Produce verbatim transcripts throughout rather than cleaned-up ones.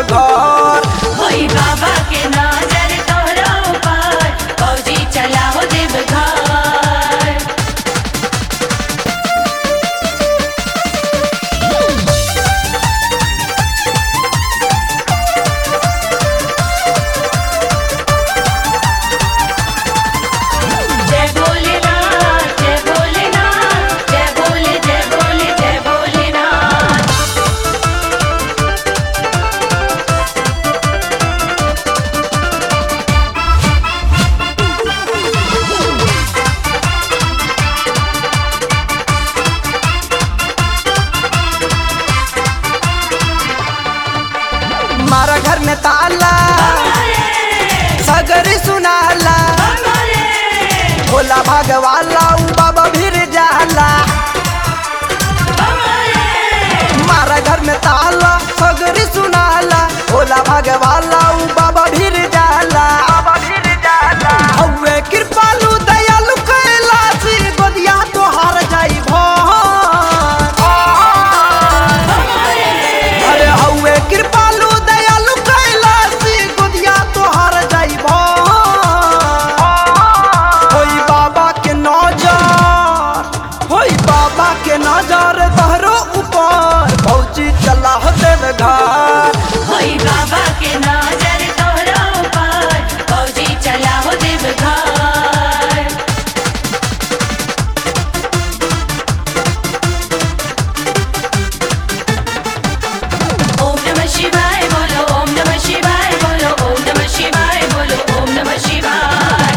देवघर। होई बाबा के नजर तोहरा ऊपर, फौजी चला हो देवघर। जय भोलेनाथ जय भोलेनाथ जय भोले जय भोले जय भोलेनाथ। मारा घर में ताला सगरी सुनाला, भोला भागवाला उ बाबा भीर जाला। मारा घर में ताला सगरी सुनाला, भोला भागवाला उ बाबा भीर जाला। हौवे कृपालु दयालु कैलाशी, गोदिया तोहार जाई भर। अरे हौवे कृपालु दयालु कैलाशी, गोदिया तोहार जाई भर। होई बाबा के नजर, होई बाबा के नजर तोहरो ऊपर, फौजी चला हो देवघर। होई बाबा के नजर तोहरा ऊपर, फौजी चला हो देवघर। ओम नमः शिवाय बोलो, ओम नमः शिवाय बोलो, ओम नमः शिवाय बोलो, ओम नमः शिवाय।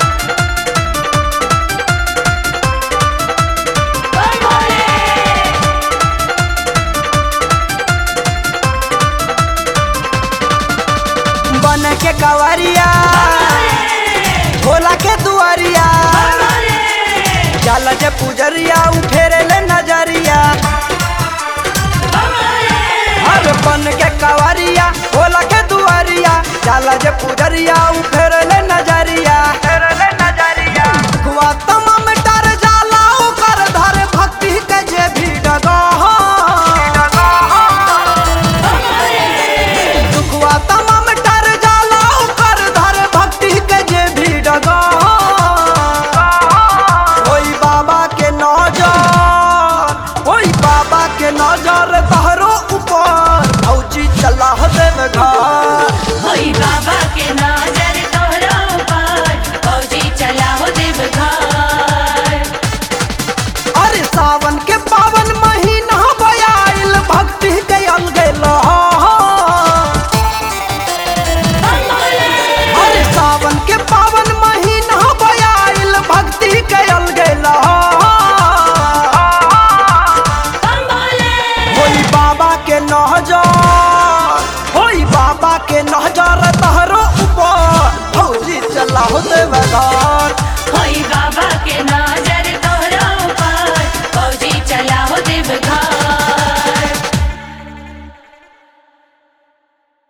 बोल बोले। बन के कवरिया भोला के दुआरिया, चल जे पुजरिया उ फेरे ले नजरिया। हर बन के कवरिया भोला के दुआरिया, चल जे पुजरिया उ